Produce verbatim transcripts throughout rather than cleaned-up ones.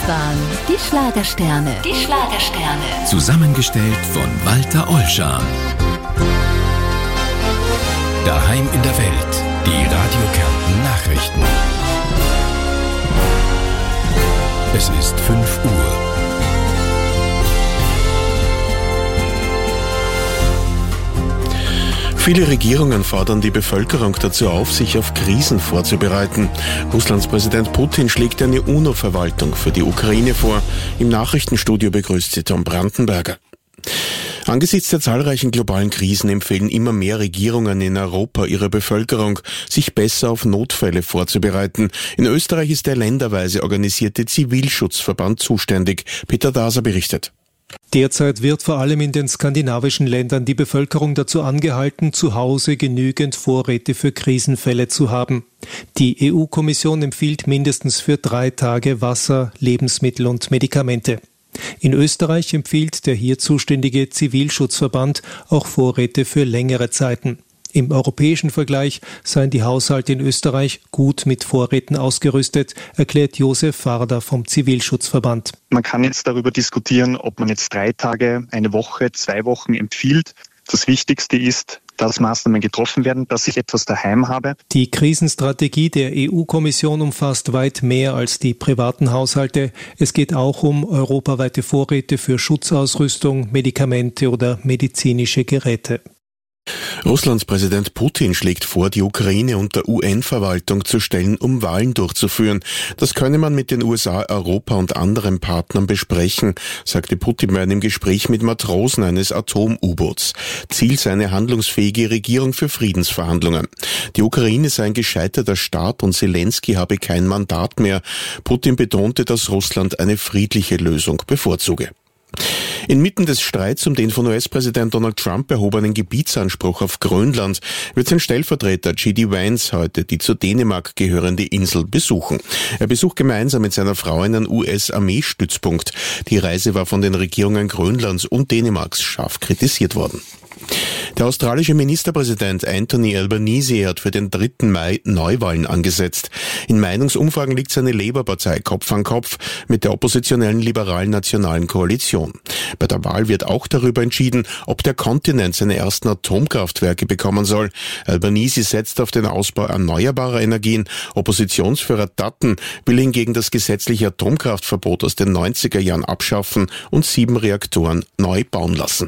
Das waren die Schlagersterne. Die Schlagersterne. Zusammengestellt von Walter Ollschan. Daheim in der Welt. Die Radio Kärnten Nachrichten. Es ist fünf Uhr. Viele Regierungen fordern die Bevölkerung dazu auf, sich auf Krisen vorzubereiten. Russlands Präsident Putin schlägt eine UNO-Verwaltung für die Ukraine vor. Im Nachrichtenstudio begrüßt sie Tom Brandenberger. Angesichts der zahlreichen globalen Krisen empfehlen immer mehr Regierungen in Europa ihrer Bevölkerung, sich besser auf Notfälle vorzubereiten. In Österreich ist der länderweise organisierte Zivilschutzverband zuständig. Peter Daser berichtet. Derzeit wird vor allem in den skandinavischen Ländern die Bevölkerung dazu angehalten, zu Hause genügend Vorräte für Krisenfälle zu haben. Die E U-Kommission empfiehlt mindestens für drei Tage Wasser, Lebensmittel und Medikamente. In Österreich empfiehlt der hier zuständige Zivilschutzverband auch Vorräte für längere Zeiten. Im europäischen Vergleich seien die Haushalte in Österreich gut mit Vorräten ausgerüstet, erklärt Josef Farder vom Zivilschutzverband. Man kann jetzt darüber diskutieren, ob man jetzt drei Tage, eine Woche, zwei Wochen empfiehlt. Das Wichtigste ist, dass Maßnahmen getroffen werden, dass ich etwas daheim habe. Die Krisenstrategie der E U-Kommission umfasst weit mehr als die privaten Haushalte. Es geht auch um europaweite Vorräte für Schutzausrüstung, Medikamente oder medizinische Geräte. Russlands Präsident Putin schlägt vor, die Ukraine unter U N-Verwaltung zu stellen, um Wahlen durchzuführen. Das könne man mit den U S A, Europa und anderen Partnern besprechen, sagte Putin bei einem Gespräch mit Matrosen eines Atom-U-Boots. Ziel sei eine handlungsfähige Regierung für Friedensverhandlungen. Die Ukraine sei ein gescheiterter Staat und Zelensky habe kein Mandat mehr. Putin betonte, dass Russland eine friedliche Lösung bevorzuge. Inmitten des Streits um den von U S-Präsident Donald Trump erhobenen Gebietsanspruch auf Grönland wird sein Stellvertreter J D Vance heute die zu Dänemark gehörende Insel besuchen. Er besucht gemeinsam mit seiner Frau einen U S-Armeestützpunkt. Die Reise war von den Regierungen Grönlands und Dänemarks scharf kritisiert worden. Der australische Ministerpräsident Anthony Albanese hat für den dritten Mai Neuwahlen angesetzt. In Meinungsumfragen liegt seine Labour-Partei Kopf an Kopf mit der oppositionellen liberalen Nationalen Koalition. Bei der Wahl wird auch darüber entschieden, ob der Kontinent seine ersten Atomkraftwerke bekommen soll. Albanese setzt auf den Ausbau erneuerbarer Energien. Oppositionsführer Dutton will hingegen das gesetzliche Atomkraftverbot aus den neunziger Jahren abschaffen und sieben Reaktoren neu bauen lassen.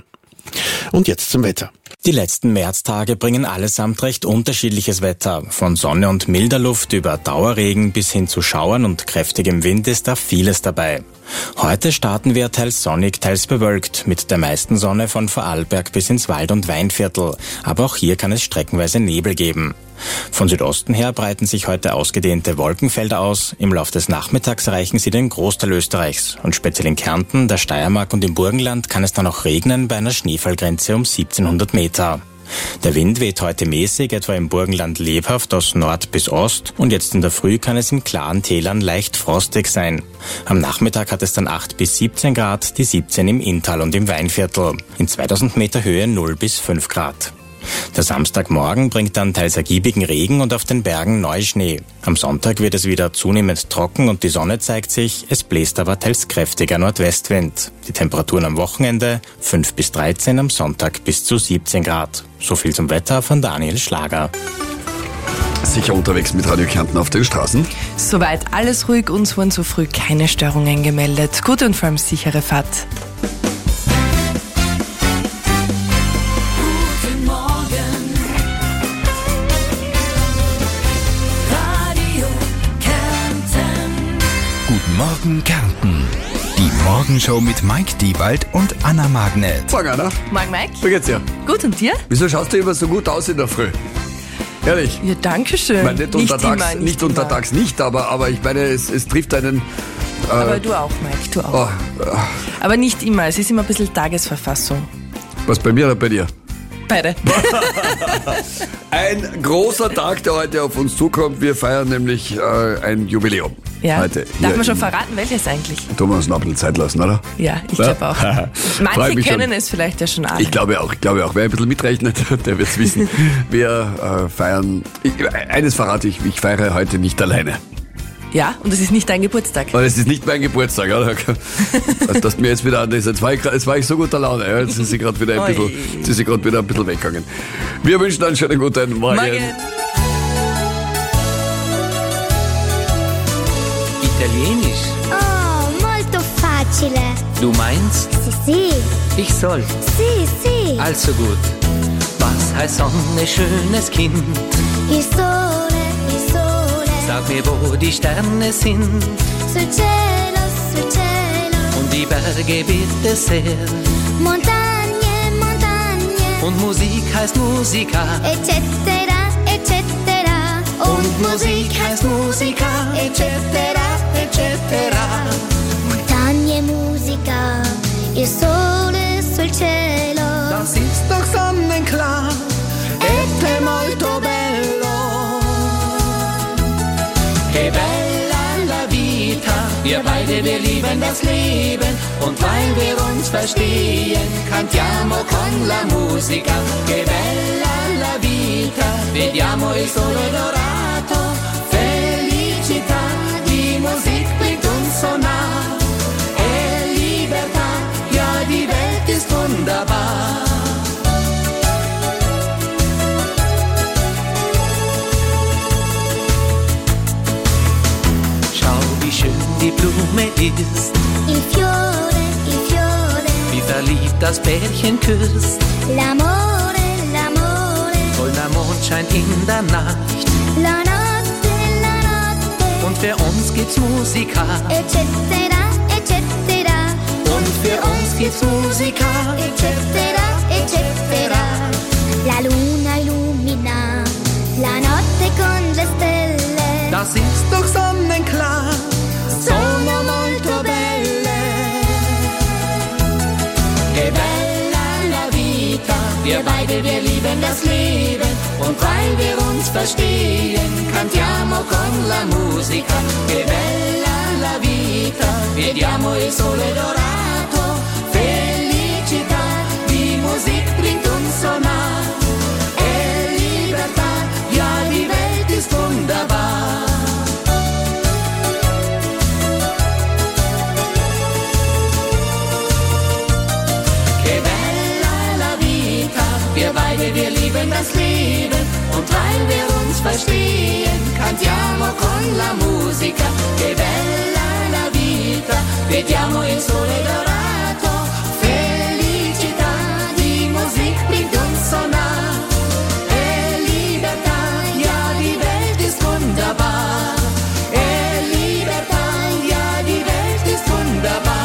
Und jetzt zum Wetter. Die letzten Märztage bringen allesamt recht unterschiedliches Wetter. Von Sonne und milder Luft über Dauerregen bis hin zu Schauern und kräftigem Wind ist da vieles dabei. Heute starten wir teils sonnig, teils bewölkt, mit der meisten Sonne von Vorarlberg bis ins Wald- und Weinviertel. Aber auch hier kann es streckenweise Nebel geben. Von Südosten her breiten sich heute ausgedehnte Wolkenfelder aus. Im Lauf des Nachmittags erreichen sie den Großteil Österreichs. Und speziell in Kärnten, der Steiermark und im Burgenland kann es dann auch regnen bei einer Schneefallgrenze um siebzehnhundert Meter. Der Wind weht heute mäßig, etwa im Burgenland lebhaft aus Nord bis Ost, und jetzt in der Früh kann es in klaren Tälern leicht frostig sein. Am Nachmittag hat es dann acht bis siebzehn Grad, die siebzehn im Inntal und im Weinviertel. In zweitausend Meter Höhe null bis fünf Grad. Der Samstagmorgen bringt dann teils ergiebigen Regen und auf den Bergen Neuschnee. Am Sonntag wird es wieder zunehmend trocken und die Sonne zeigt sich, es bläst aber teils kräftiger Nordwestwind. Die Temperaturen am Wochenende fünf bis dreizehn, am Sonntag bis zu siebzehn Grad. So viel zum Wetter von Daniel Schlager. Sicher unterwegs mit Radio Kärnten auf den Straßen? Soweit alles ruhig, uns wurden so früh keine Störungen gemeldet. Gute und vor allem sichere Fahrt. Guten Morgen Kärnten. Die Morgenshow mit Mike Diewald und Anna Magnet. Morgen, Anna. Morgen, Mike. Wie geht's dir? Gut, und dir? Wieso schaust du immer so gut aus in der Früh? Ehrlich? Ja, danke schön. Ich meine, nicht, nicht untertags, immer, nicht, nicht immer. untertags nicht, aber, aber ich meine, es, es trifft einen... Äh, aber du auch, Mike, du auch. Oh, äh, aber nicht immer, es ist immer ein bisschen Tagesverfassung. Was, bei mir oder bei dir? Beide. Ein großer Tag, der heute auf uns zukommt. Wir feiern nämlich äh, ein Jubiläum. Ja. Heute. Darf man schon verraten, welches eigentlich? Tun wir uns noch ein bisschen Zeit lassen, oder? Ja, ich Ja? glaube auch. Freu Manche mich können schon. es vielleicht ja schon ahnen. Ich glaube auch, ich glaube auch. Wer ein bisschen mitrechnet, der wird es wissen. Wir äh, feiern, ich, eines verrate ich, ich feiere heute nicht alleine. Ja, und es ist nicht dein Geburtstag. Aber es ist nicht mein Geburtstag, ja. Dass mir jetzt wieder an ist. Jetzt war ich, jetzt war ich so guter Laune. Ja. Jetzt ist sie gerade wieder, ein bisschen, jetzt ist sie gerade wieder ein bisschen weggegangen. Wir wünschen einen schönen guten Morgen. Morgen. Italienisch. Oh, molto facile. Du meinst? Sì, sì. Ich soll. Sì, sì. Also gut. Was heißt Sonne, schönes Kind? Il sole, il sole. Sag mir, wo die Sterne sind. Sul cielo, sul cielo. Und die Berge bitte sehr. Montagne, montagne. Und Musik heißt Musica. Eccetera, eccetera. Und Musik heißt Musica. Eccetera, eccetera. Montagne, musica. Il sole sul cielo. Das ist doch sonnenklar. È molto bello. Che bella la vita. Wir beide, wir lieben das Leben. Und weil wir uns verstehen, cantiamo con la musica. Che bella la vita. Vediamo il sole dorato. Felicità. Die Musik bringt uns so nah. E Libertà. Ja, die Welt ist wunderbar. Wie schön die Blume ist, Il fiore, il fiore. wie verliebt das Pärchen küsst. L'amore, l'amore. Voller Mondschein in der Nacht. La notte, la notte. Und für uns gibt's Musica. Eccetera, eccetera. Und für uns gibt's Musica. Eccetera, eccetera. La luna illumina la notte con le stelle. Das ist doch sonnenklar. Sono molto belle. Che bella la vita. Wir beide, wir lieben das Leben. Und weil wir uns verstehen, cantiamo con la musica. Che bella la vita. Vediamo il sole dorato. Felicità. Die Musik bringt uns so nah. E Libertà. Ja, die Welt ist wunderbar. Wir beide, wir lieben das Leben. Und weil wir uns verstehen, cantiamo con la musica. Che bella la vita. Vediamo il sole dorato. Felicità. Die Musik bringt uns so nah. E Libertà. Ja, die Welt ist wunderbar. E Libertà. Ja, die Welt ist wunderbar.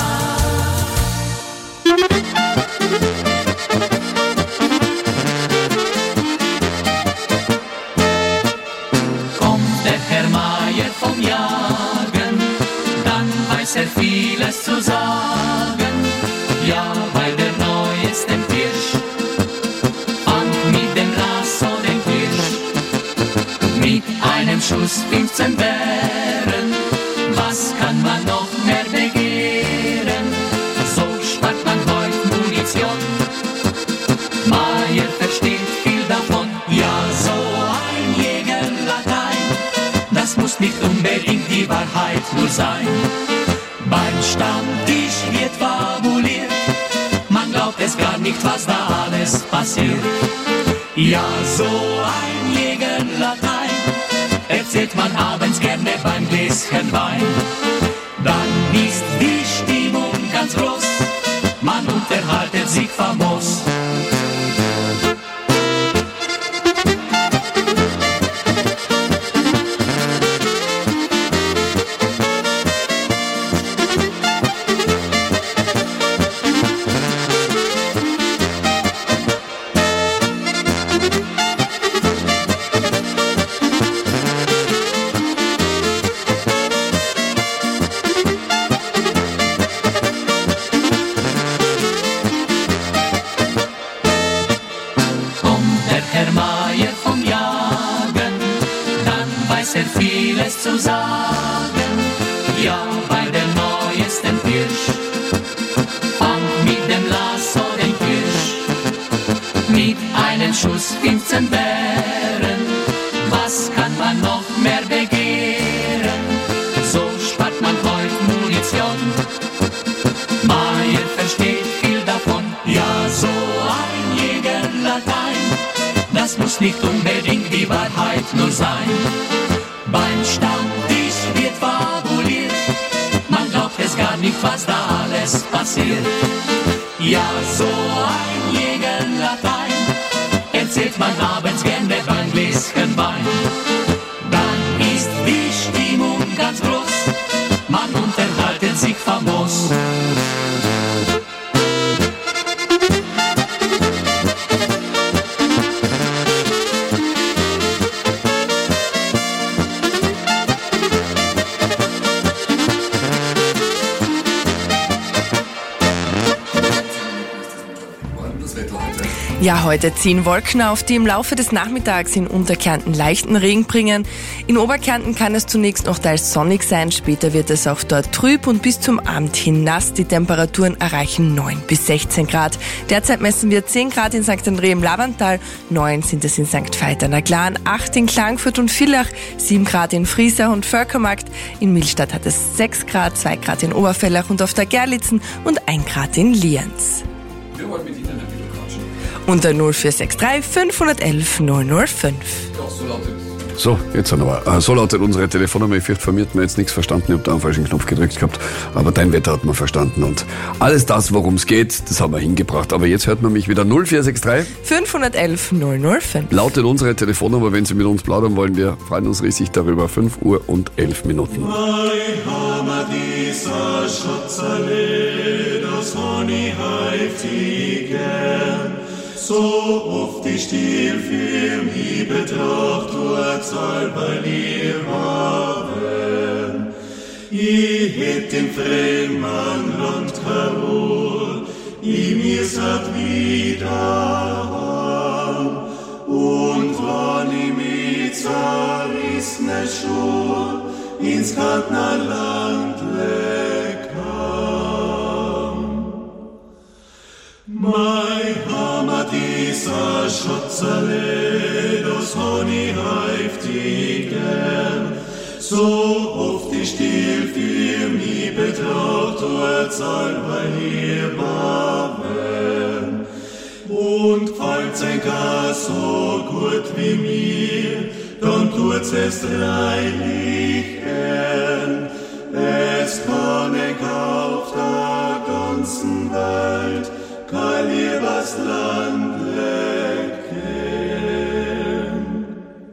Er vieles zu sagen, ja, weil der Neu ist im Tisch, und mit dem Lasso den Tisch, mit einem Schuss fünfzehn Bären, was kann man noch mehr begehren, so spart man heute Munition, Meier versteht viel davon, ja, so ein Jägerlatein, das muss nicht unbedingt die Wahrheit nur sein. Beim Stammtisch wird fabuliert, man glaubt es gar nicht, was da alles passiert. Ja, so ein Jägerlatein erzählt man abends gerne beim Gläschen Wein. Dann ist die Stimmung ganz groß, man unterhaltet sich famos. spart man heute Munition. Meier versteht viel davon, ja so ein Jägerlatein, das muss nicht unbedingt die Wahrheit nur sein. Beim Stammtisch wird fabuliert, man glaubt es gar nicht, was da alles passiert. Ja, so ein Jägerlatein erzählt man abends gerne beim Gläschen Wein. Dann ist die Stimmung ganz groß, man unterhaltet sich famos. Ja, heute ziehen Wolken auf, die im Laufe des Nachmittags in Unterkärnten leichten Regen bringen. In Oberkärnten kann es zunächst noch teils sonnig sein, später wird es auch dort trüb und bis zum Abend hin nass. Die Temperaturen erreichen neun bis sechzehn Grad. Derzeit messen wir zehn Grad in Sankt André im Lavantal, neun sind es in Sankt Veit an der Glan, acht in Klagenfurt und Villach, sieben Grad in Friesau und Völkermarkt. In Millstatt hat es sechs Grad, zwei Grad in Oberfellach und auf der Gerlitzen und ein Grad in Lienz. Wir wollen mit Ihnen ein bisschen quatschen. Unter null vier sechs drei fünf eins eins null null fünf. Ja, so lautet. So, jetzt sind wir. Äh, so lautet unsere Telefonnummer. Ich fürchte, von mir hat man jetzt nichts verstanden. Ich habe da einen falschen Knopf gedrückt gehabt. Aber dein Wetter hat man verstanden. Und alles das, worum es geht, das haben wir hingebracht. Aber jetzt hört man mich wieder. null vier sechs drei fünf eins eins null null fünf. Lautet unsere Telefonnummer, wenn Sie mit uns plaudern wollen. Wir freuen uns riesig darüber. fünf Uhr und elf Minuten. So oft ich still für mich betracht, dort soll bei dir haben. Ich hätt im fremden Land keine Ruhe, ich mir satt wieder heim. Und wenn ich mit zerrissene Schuhe ins Kärntner Land leg kam. Mein Heimat ist ein Schatzerle, das han ich heftig gern. So oft ich still für mich betracht, dort soll bei dir waren. Und fällt's ein Gas so gut wie mir, dann tut's es reichlich gern. Es kann ich auf der ganzen Welt kein liebes Land lecken.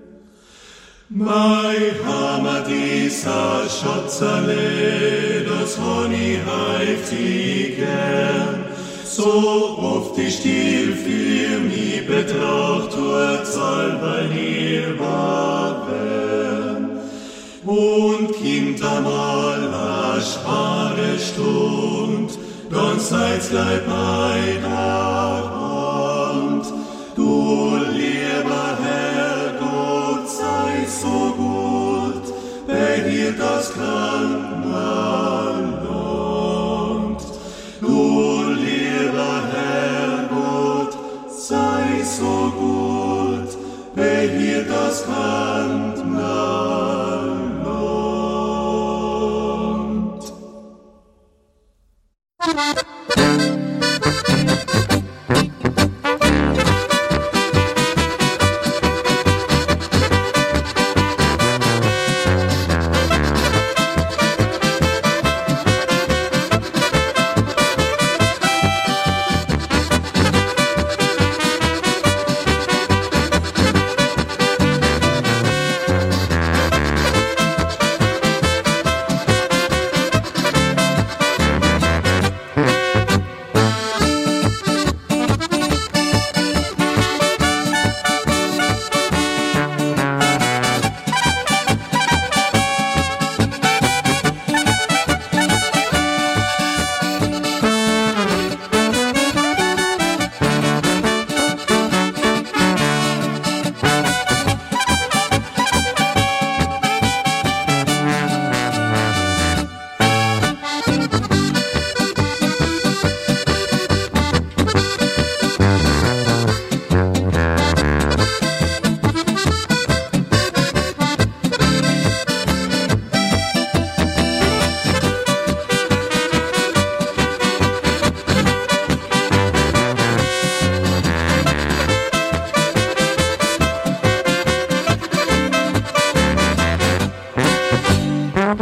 Mein Heimat ist ein Schatzerle, das han ich heftig gern. So oft ich still für mich betracht, dort soll bei dir waren. Und kommt einmal a schwere Stund, dann seid's gleich bei der Hand. Du lieber Herrgott, sei so gut, bei dir das Kärntner Land. Du lieber Herrgott, sei so gut, bei dir das Kärntner Land.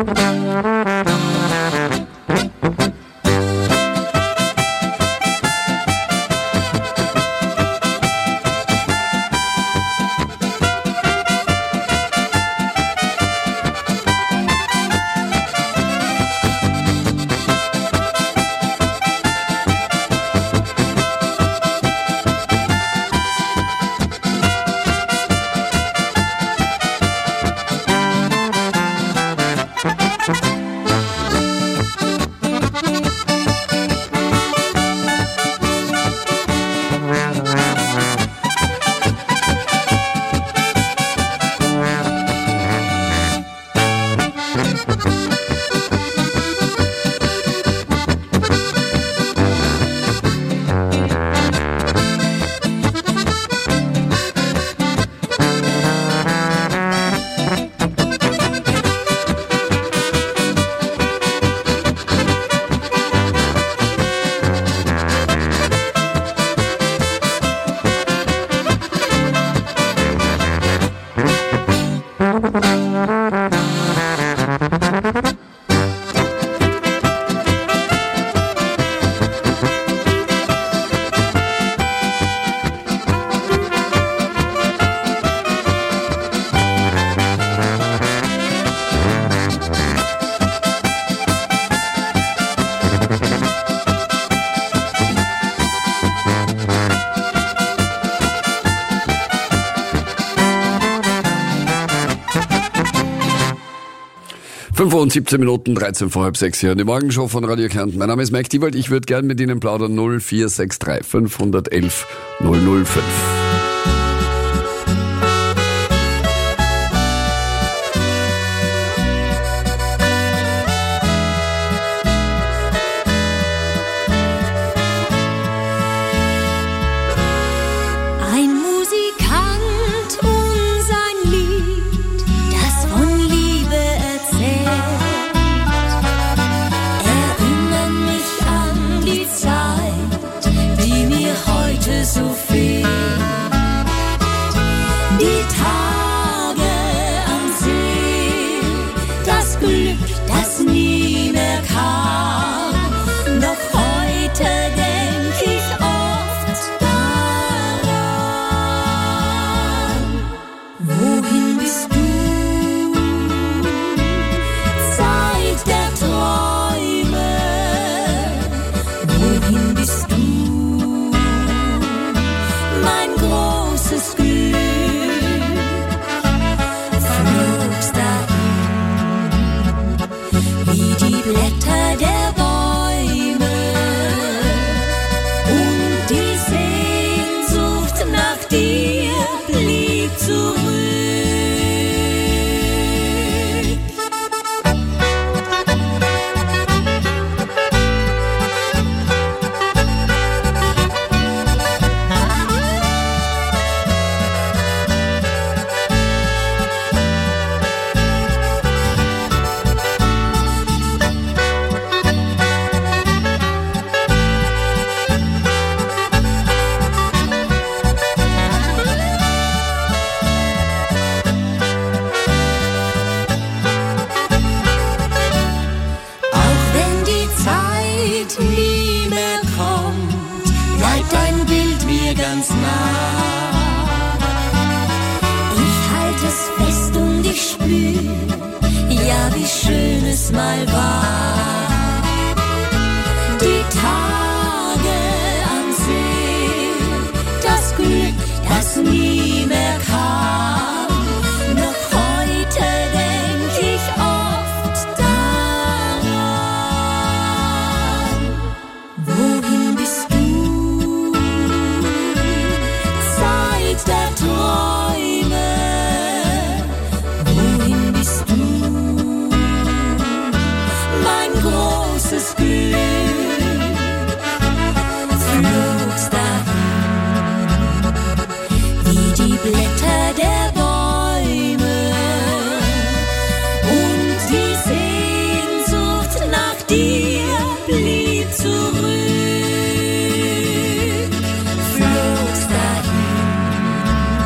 fünf Uhr und siebzehn Minuten, dreizehn vor halb sechs hier in die Morgenshow von Radio Kärnten. Mein Name ist Mike Diewald. Ich würde gern mit Ihnen plaudern. null vier sechs drei fünf eins eins null null fünf.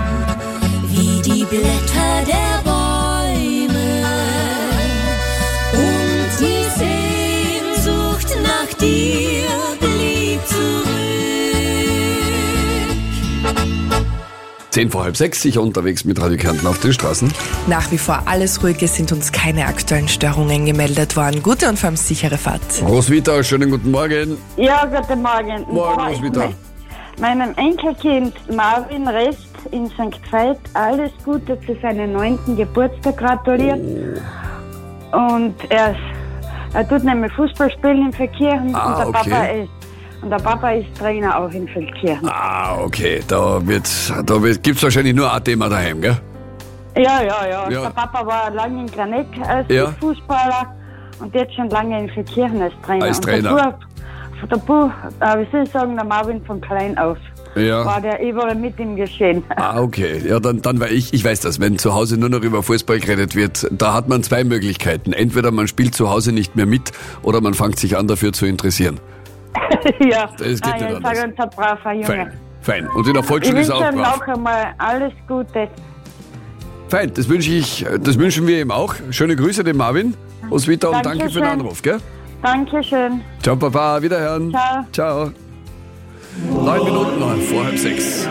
Blätter der Bäume Zehn vor halb sechs, sicher unterwegs mit Radio Kärnten auf den Straßen. Nach wie vor alles ruhig, es sind uns keine aktuellen Störungen gemeldet worden. Gute und vor allem sichere Fahrt. Roswitha, schönen guten Morgen. Ja, guten Morgen. Morgen, Roswitha. Meinem Enkelkind Marvin Rest in Sankt Veit alles Gute zu seinem neunten Geburtstag gratuliert. Oh. Und er, er tut nämlich Fußball spielen in Feldkirchen ah, und der okay. Papa ist Und der Papa ist Trainer auch in Feldkirchen. Ah, okay. Da wird, da wird, gibt's wahrscheinlich nur ein Thema daheim, gell? Ja, ja, ja. ja. Der Papa war lange in Graneck als ja. Fußballer und jetzt schon lange in Feldkirchen als Trainer. Als Trainer. Und der Bub, der Bub, äh, wie soll ich sagen, der Marvin von klein auf. Ja. War der überall mit im Geschehen. Ah, okay. Ja, dann, dann weil ich, ich weiß das, wenn zu Hause nur noch über Fußball geredet wird, da hat man zwei Möglichkeiten. Entweder man spielt zu Hause nicht mehr mit oder man fängt sich an, dafür zu interessieren. Ja, das geht ah, nicht ich anders. sage uns ein braver Junge. Fein, fein. Und in der Volksschule ist er auch Ich wünsche ihm brav. noch einmal alles Gute. Fein, das wünsche ich, das wünschen wir ihm auch. Schöne Grüße dem Marvin. Roswitha und danke für den Anruf, gell? Dankeschön. Ciao, Papa, wiederhören. Ciao. Ciao. Neun Minuten noch, vor halb sechs.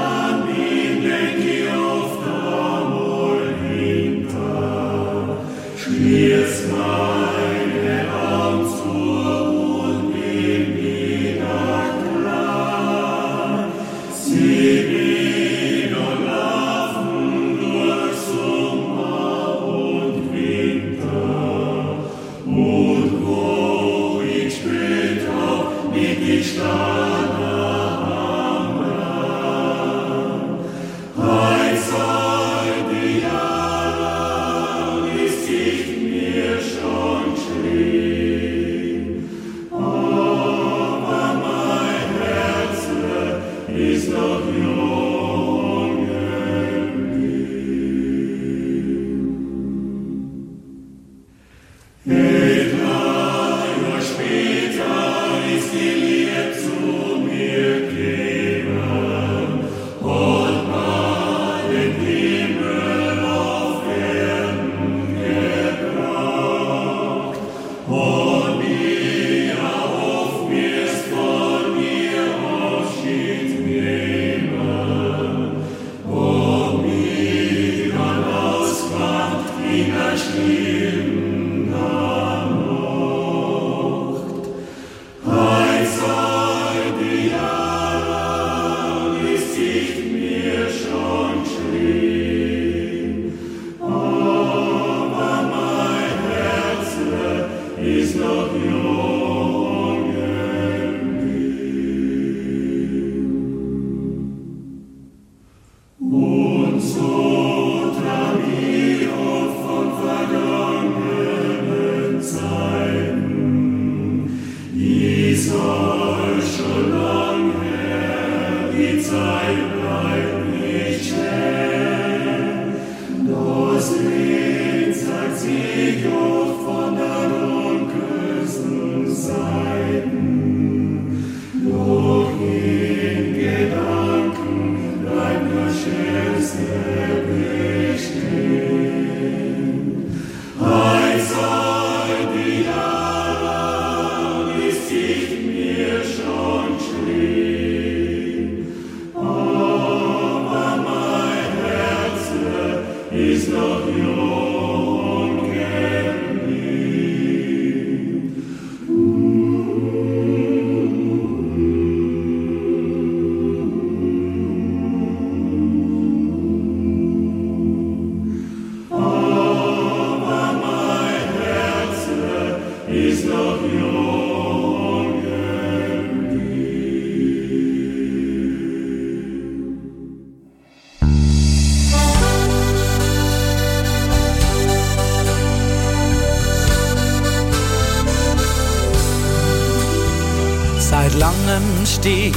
Seit langem steht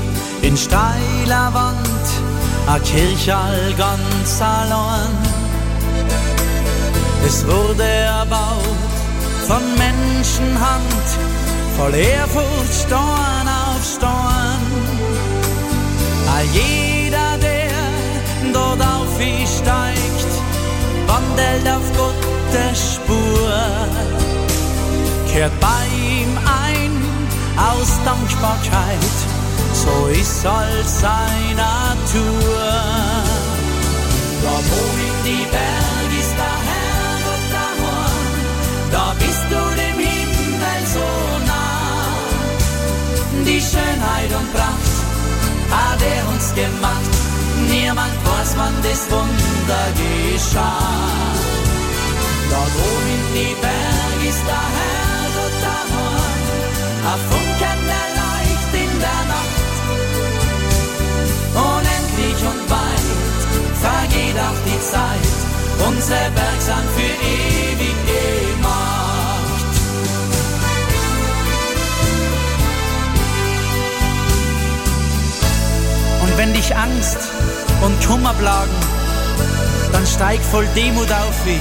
in steiler Wand a Kirchal ganz allein. Es wurde erbaut von Menschenhand, voll Ehrfurcht, Stein auf Stein. A jeder, der dort aufsteigt, wandelt auf Gottes Spur, kehrt bei ihm ein aus Dankbarkeit, so ist all seine Natur. Dort oben in die Berge ist der Herrgott daheim, da bist du dem Himmel so nah. Die Schönheit und Pracht hat er uns gemacht, niemand weiß, wann das Wunder geschah. Dort oben in die Berge ist der Herrgott daheim, ein Funken erleicht in der Nacht. Unendlich und weit vergeht auch die Zeit, unsere Berge sind für ewig gemacht. Und wenn dich Angst und Kummer plagen, dann steig voll Demut auf wie.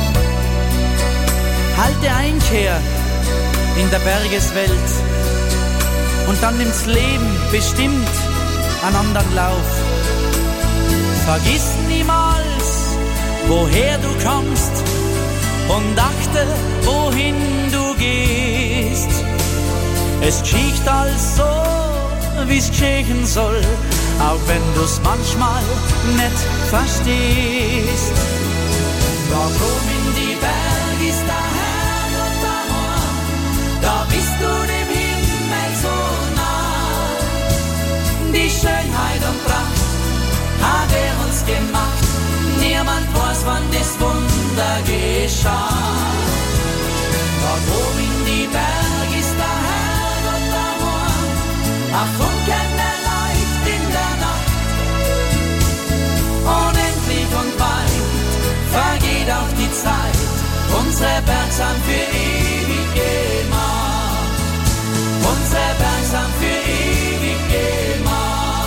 Halte Einkehr in der Bergeswelt und dann nimmt's Leben bestimmt einen anderen Lauf. Vergiss niemals, woher du kommst und achte, wohin du gehst. Es geschieht alles so, wie's geschehen soll, auch wenn du's manchmal nicht verstehst. Dort oben in die Berge ist der Herrgott daheim, da bist du dem Himmel so nah. Die Schönheit und Pracht hat er uns gemacht, niemand weiß, wann das Wunder geschah. Dort oben in die Berge ist der Herrgott daheim, ein Funken erleicht in der Nacht. Unendlich und weit vergeht auch die Zeit, unsere Berge sind für ewig gemacht. Unsere Berge sind für ewig gemacht.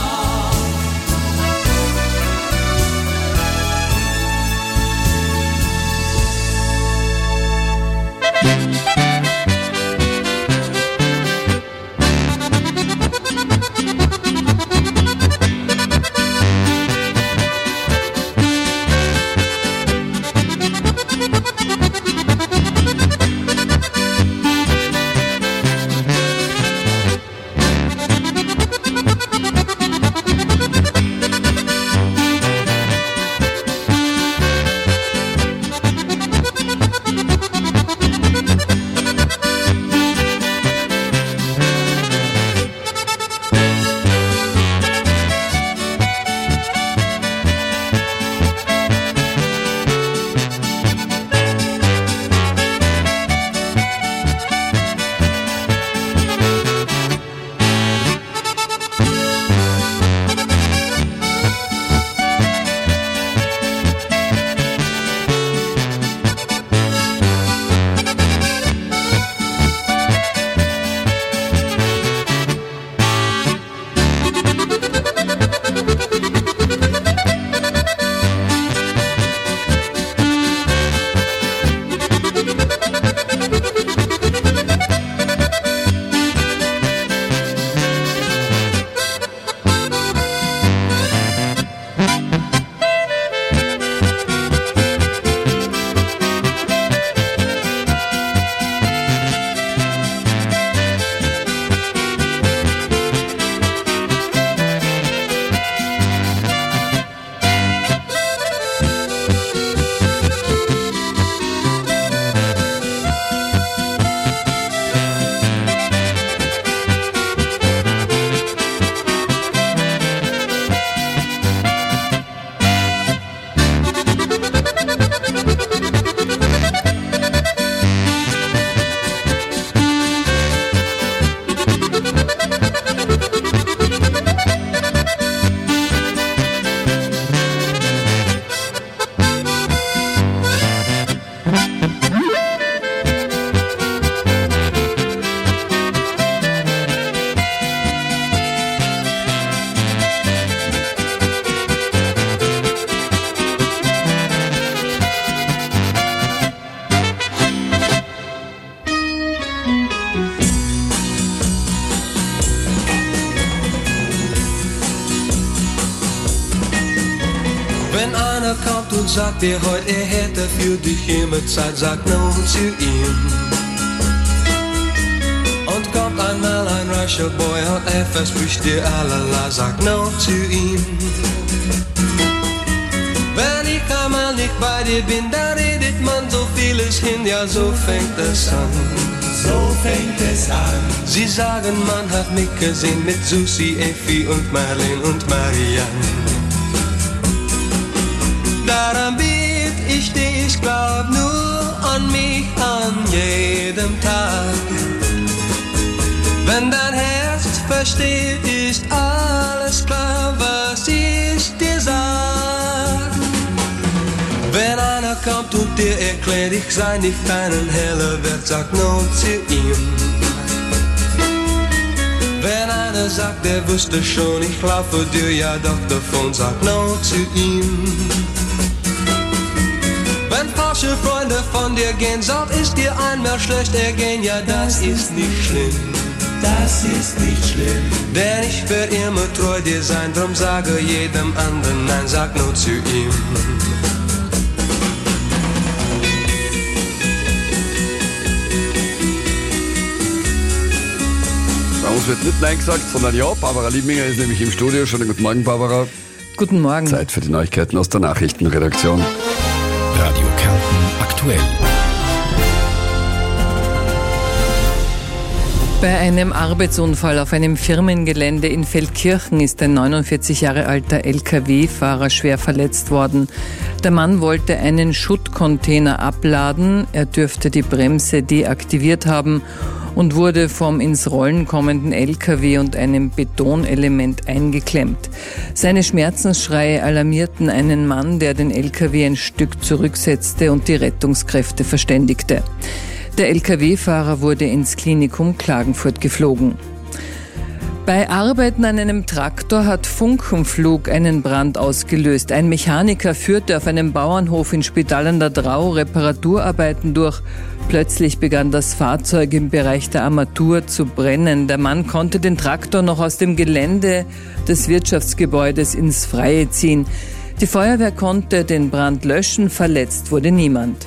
Wenn einer kommt und sagt dir heute, er hätte für dich immer Zeit, sag no zu ihm. Und kommt einmal ein reicher Boy und er verspricht dir allerlei, sag no zu ihm. Wenn ich bei dir bin, da redet man so vieles hin, ja so fängt es an. So fängt es an. Sie sagen, man hat mich gesehen mit Susi, Effi und Marlene und Marianne. Daran bild ich dich, ich glaub nur an mich an jedem Tag. Wenn dein Herz versteht, ist alles klar, was ich dir sag. Wenn einer kommt und dir erklärt, ich sei nicht deinen heller Wert, sag no zu ihm. Wenn einer sagt, er wusste schon, ich laufe dir ja doch davon, sag no zu ihm. Wenn falsche Freunde von dir gehen, soll es dir einmal schlecht ergehen, ja das ist nicht schlimm. Das ist nicht schlimm. Denn ich werd immer treu dir sein, drum sage jedem anderen nein, sag nur zu ihm. Bei uns wird nicht nein gesagt, sondern ja. Barbara Liebminger ist nämlich im Studio. Schönen guten Morgen, Barbara. Guten Morgen. Zeit für die Neuigkeiten aus der Nachrichtenredaktion. Radio Kärnten aktuell. Bei einem Arbeitsunfall auf einem Firmengelände in Feldkirchen ist ein neunundvierzig Jahre alter L K W-Fahrer schwer verletzt worden. Der Mann wollte einen Schuttcontainer abladen. Er dürfte die Bremse deaktiviert haben und wurde vom ins Rollen kommenden L K W und einem Betonelement eingeklemmt. Seine Schmerzensschreie alarmierten einen Mann, der den L K W ein Stück zurücksetzte und die Rettungskräfte verständigte. Der L K W-Fahrer wurde ins Klinikum Klagenfurt geflogen. Bei Arbeiten an einem Traktor hat Funkenflug einen Brand ausgelöst. Ein Mechaniker führte auf einem Bauernhof in Spital an der Drau Reparaturarbeiten durch. Plötzlich begann das Fahrzeug im Bereich der Armatur zu brennen. Der Mann konnte den Traktor noch aus dem Gelände des Wirtschaftsgebäudes ins Freie ziehen. Die Feuerwehr konnte den Brand löschen, verletzt wurde niemand.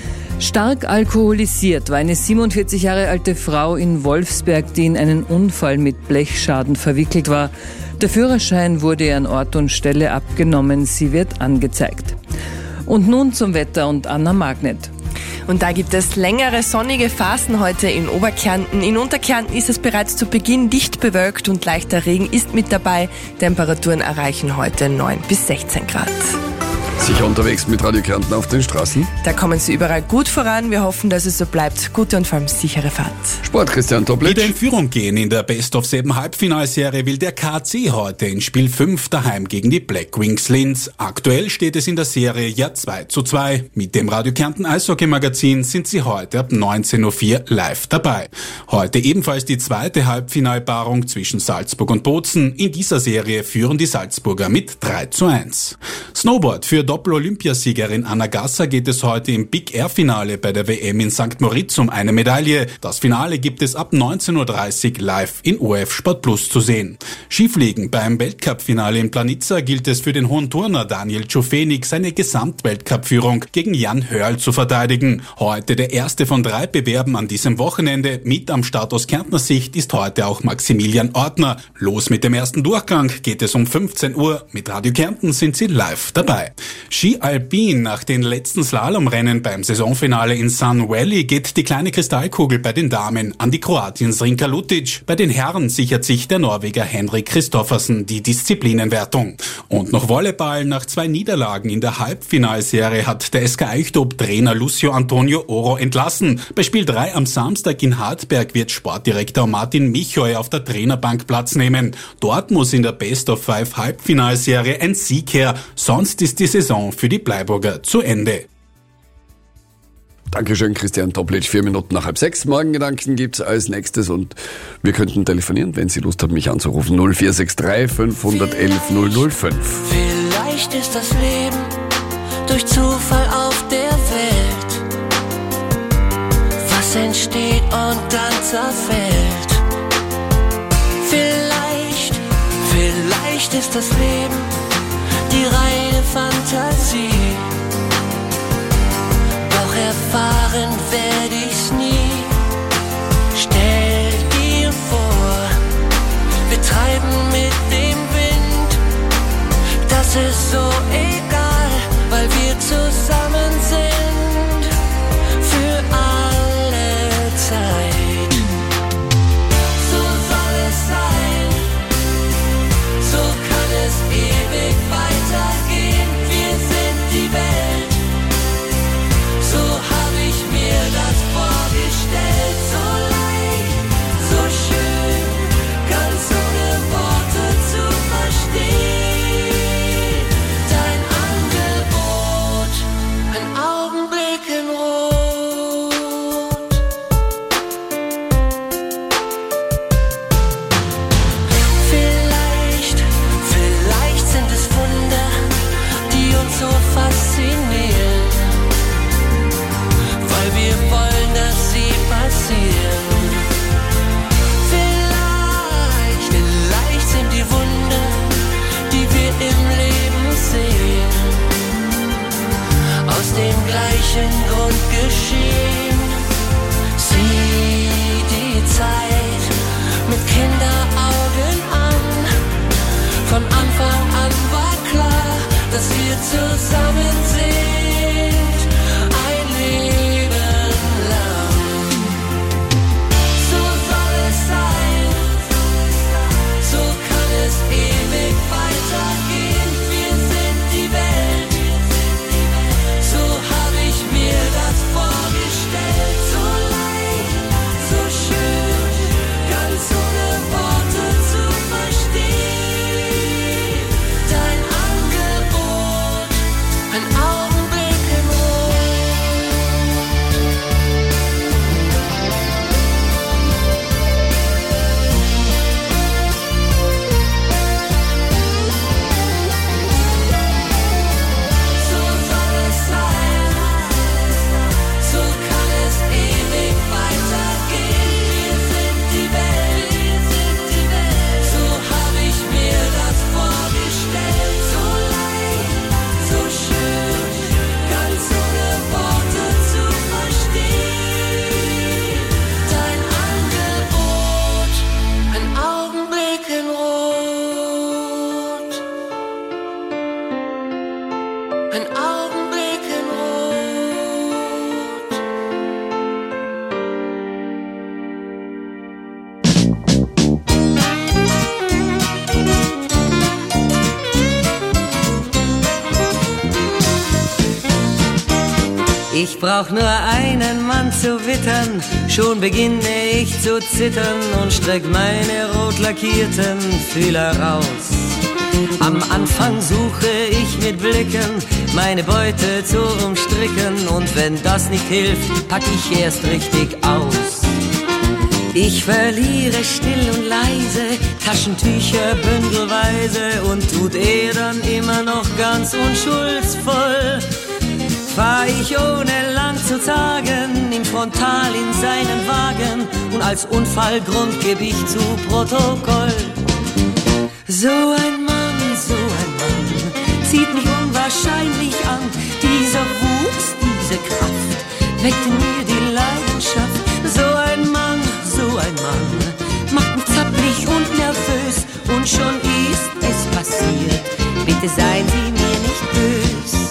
Stark alkoholisiert war eine siebenundvierzig Jahre alte Frau in Wolfsberg, die in einen Unfall mit Blechschaden verwickelt war. Der Führerschein wurde ihr an Ort und Stelle abgenommen. Sie wird angezeigt. Und nun zum Wetter und Anna Magnet. Und da gibt es längere sonnige Phasen heute in Oberkärnten. In Unterkärnten ist es bereits zu Beginn dicht bewölkt und leichter Regen ist mit dabei. Temperaturen erreichen heute neun bis sechzehn Grad. Sicher unterwegs mit Radio Kärnten auf den Straßen? Da kommen Sie überall gut voran. Wir hoffen, dass es so bleibt. Gute und vor allem sichere Fahrt. Sport, Christian Toplitsch. Wieder in Führung gehen in der Best-of-Seven-Halbfinalserie will der K C heute in Spiel fünf daheim gegen die Black Wings Linz. Aktuell steht es in der Serie ja zwei zu zwei. Mit dem Radio Kärnten Eishockey-Magazin sind Sie heute ab neunzehn Uhr vier live dabei. Heute ebenfalls die zweite Halbfinalpaarung zwischen Salzburg und Bozen. In dieser Serie führen die Salzburger mit drei zu eins. Snowboard für Doppel-Olympiasiegerin Anna Gasser geht es heute im Big-Air-Finale bei der W M in Sankt Moritz um eine Medaille. Das Finale gibt es ab neunzehn Uhr dreißig live in O R F Sport Plus zu sehen. Skifliegen beim Weltcup-Finale in Planica gilt es für den hohen Turner Daniel Czufenik, seine Gesamtweltcup-Führung gegen Jan Hörl zu verteidigen. Heute der erste von drei Bewerben an diesem Wochenende. Mit am Start aus Kärntner Sicht ist heute auch Maximilian Ortner. Los mit dem ersten Durchgang geht es um fünfzehn Uhr. Mit Radio Kärnten sind Sie live dabei. Ski Alpin. Nach den letzten Slalomrennen beim Saisonfinale in Sun Valley geht die kleine Kristallkugel bei den Damen an die Kroatin Zrinka Lutic. Bei den Herren sichert sich der Norweger Henrik Kristoffersen die Disziplinenwertung. Und noch Volleyball. Nach zwei Niederlagen in der Halbfinalserie hat der S K Eichtob Trainer Lucio Antonio Oro entlassen. Bei Spiel drei am Samstag in Hartberg wird Sportdirektor Martin Michoy auf der Trainerbank Platz nehmen. Dort muss in der Best-of-Five Halbfinalserie ein Sieg her, sonst ist die Saison für die Bleiburger zu Ende. Dankeschön, Christian Toplitsch. Vier Minuten nach halb sechs. Morgengedanken gibt's als nächstes und wir könnten telefonieren, wenn Sie Lust haben, mich anzurufen. null vier sechs drei fünf eins eins eins null null fünf. Vielleicht ist das Leben durch Zufall auf der Welt, was entsteht und dann zerfällt. Vielleicht, vielleicht ist das Leben die reine Fantasie, doch erfahren werde ich's nie. Stell dir vor, wir treiben mit dem Wind, das ist so egal, weil wir zusammen Ich brauch nur einen Mann zu wittern, schon beginne ich zu zittern und streck meine rot lackierten Fühler raus. Am Anfang suche ich mit Blicken meine Beute zu umstricken und wenn das nicht hilft, pack ich erst richtig aus. Ich verliere still und leise Taschentücher bündelweise und tut er dann immer noch ganz unschuldsvoll. Fahr ich ohne lang zu zagen im Frontal in seinen Wagen und als Unfallgrund geb ich zu Protokoll. So ein Mann, so ein Mann zieht mich unwahrscheinlich an. Dieser Wuchs, diese Kraft weckt in mir die Leidenschaft. So ein Mann, so ein Mann macht mich zappelig und nervös und schon ist es passiert. Bitte seien Sie mir nicht bös.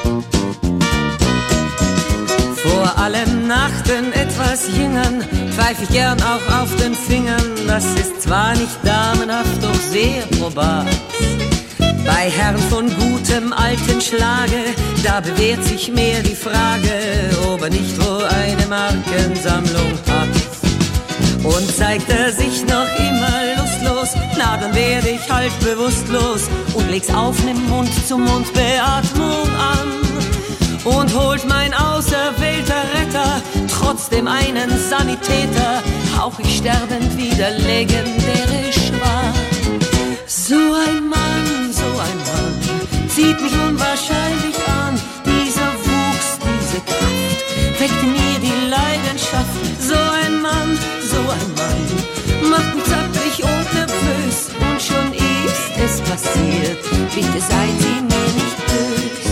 Vor allem nach den etwas Jüngern pfeif ich gern auch auf den Fingern. Das ist zwar nicht damenhaft, doch sehr probat. Bei Herren von gutem alten Schlage, da bewährt sich mehr die Frage, ob er nicht wo eine Markensammlung hat. Und zeigt er sich noch immer lustlos, na dann werde ich halt bewusstlos und leg's auf nimm Mund-zu-Mund-Beatmung an. Und holt mein auserwählter Retter trotzdem einen Sanitäter, hauch ich sterbend wieder legendärisch wahr. So ein Mann, so ein Mann zieht mich unwahrscheinlich an. Dieser Wuchs, diese Kraft weckt in mir die Leidenschaft. So ein Mann, so ein Mann macht mich zappelig und nervös und schon ist es passiert. Bitte seien Sie mir nicht böse.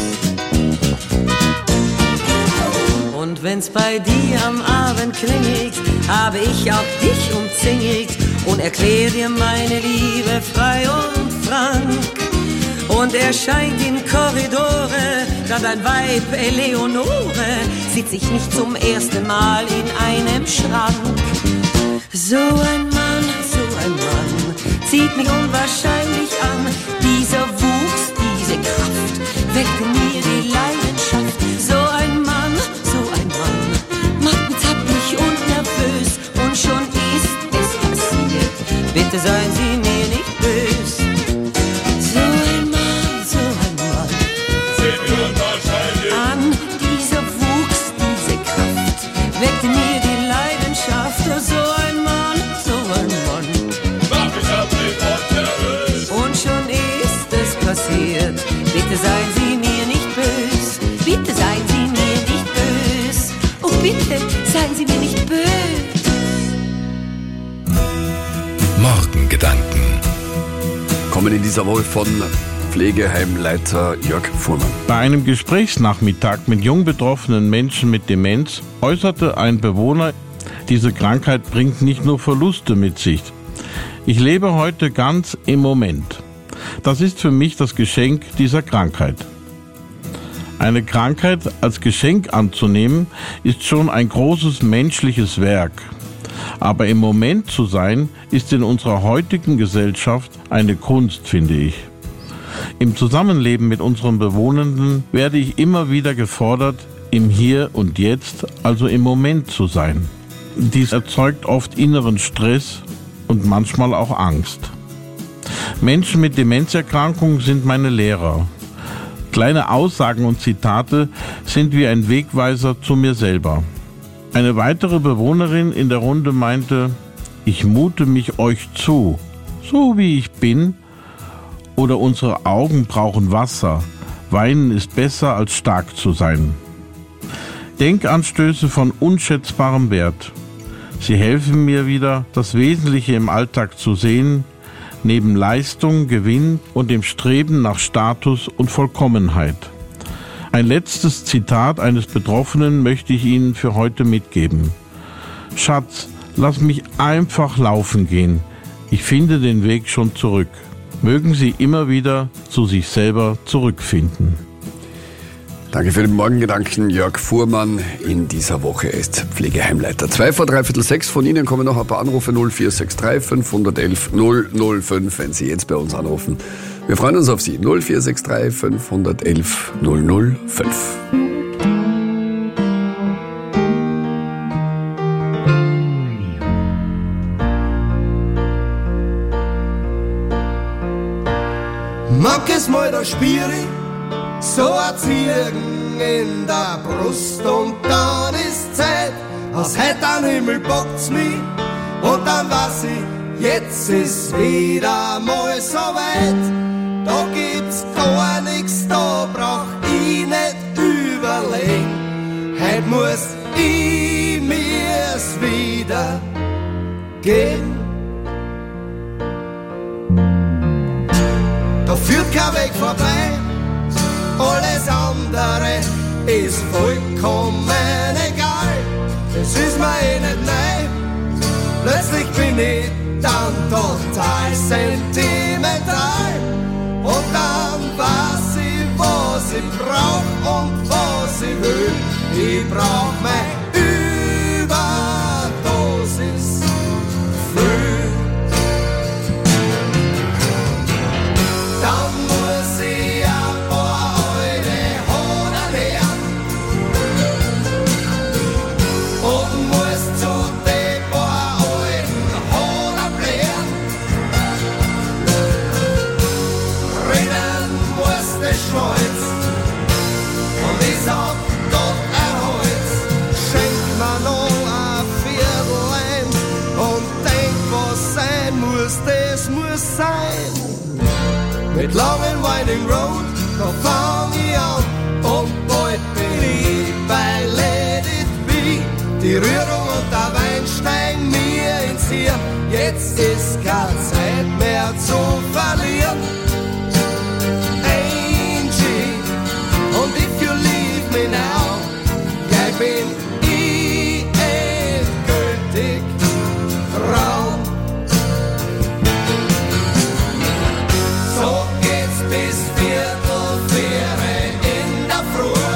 Und wenn's bei dir am Abend klingelt, habe ich auch dich umzingelt und erklär dir meine Liebe frei und frank. Und erscheint in Korridore, da dein Weib Eleonore sitz ich nicht zum ersten Mal in einem Schrank. So ein Mann, so ein Mann zieht mich unwahrscheinlich an. Dieser Wuchs, diese Kraft weckt in mir die Leidenschaft. So ein Mann, so ein Mann macht mich zappelig und nervös und schon ist es passiert. Bitte seien Sie mir nicht böse. So ein Mann, so ein Mann zieht mich unwahrscheinlich an. Dieser Wuchs, diese Kraft weckt in mir die Leidenschaft. So ein Mann, so ein Mann macht mich zappelig und nervös und schon ist es passiert. Bitte seien Sie mir nicht böse. Bitte seien Sie mir nicht böse. Oh bitte, seien Sie mir nicht böse. Morgengedanken kommen in dieser Woche von Pflegeheimleiter Jörg Fuhrmann. Bei einem Gesprächsnachmittag mit jung betroffenen Menschen mit Demenz äußerte ein Bewohner, diese Krankheit bringt nicht nur Verluste mit sich. Ich lebe heute ganz im Moment. Das ist für mich das Geschenk dieser Krankheit. Eine Krankheit als Geschenk anzunehmen, ist schon ein großes menschliches Werk. Aber im Moment zu sein, ist in unserer heutigen Gesellschaft eine Kunst, finde ich. Im Zusammenleben mit unseren Bewohnenden werde ich immer wieder gefordert, im Hier und Jetzt, also im Moment zu sein. Dies erzeugt oft inneren Stress und manchmal auch Angst. Menschen mit Demenzerkrankungen sind meine Lehrer. Kleine Aussagen und Zitate sind wie ein Wegweiser zu mir selber. Eine weitere Bewohnerin in der Runde meinte, ich mute mich euch zu, so wie ich bin, oder unsere Augen brauchen Wasser, weinen ist besser als stark zu sein. Denkanstöße von unschätzbarem Wert. Sie helfen mir wieder, das Wesentliche im Alltag zu sehen, neben Leistung, Gewinn und dem Streben nach Status und Vollkommenheit. Ein letztes Zitat eines Betroffenen möchte ich Ihnen für heute mitgeben. Schatz, lass mich einfach laufen gehen. Ich finde den Weg schon zurück. Mögen Sie immer wieder zu sich selber zurückfinden. Danke für den Morgengedanken, Jörg Fuhrmann. In dieser Woche ist Pflegeheimleiter. Zwei vor dreiviertel sechs. Von Ihnen kommen noch ein paar Anrufe. null vier sechs drei fünf eins eins null null fünf, wenn Sie jetzt bei uns anrufen. Wir freuen uns auf Sie. null vier sechs drei fünf eins eins null null fünf. Manches Mal da spür ich so ein Ziegen in der Brust und dann ist Zeit, aus heute am Himmel bockt's mich und dann weiß ich, jetzt ist wieder mal so weit. Da gibt's gar nix, da brauch ich nicht überlegen. Heute muss ich mir's wieder geben. Da führt kein Weg vorbei, alles andere ist vollkommen egal. Das ist mir eh nicht neu, plötzlich bin ich dann total sentimental. Und dann weiß ich, was ich brauch und was ich will. Ich brauch meine Überdosis früh. Dann muss ich ein paar alte Hoden lernen und muss zu den paar alten Hoden blären. Drinnen muss der Schmalz und ich sag Gott erholt's. Schenk mir noch ein Viertelein und denk, was sein muss, das muss sein. Mit langen Winding Road, da fang ich an und bald bin ich bei Let It Be. Die Rührung und der Wein steigen mir ins Hirn, jetzt ist keine Zeit mehr zu verlieren. Angie, und if you leave me now, ja, ich bin ich endgültig grau. So geht's bis Viertel vier in der Früh.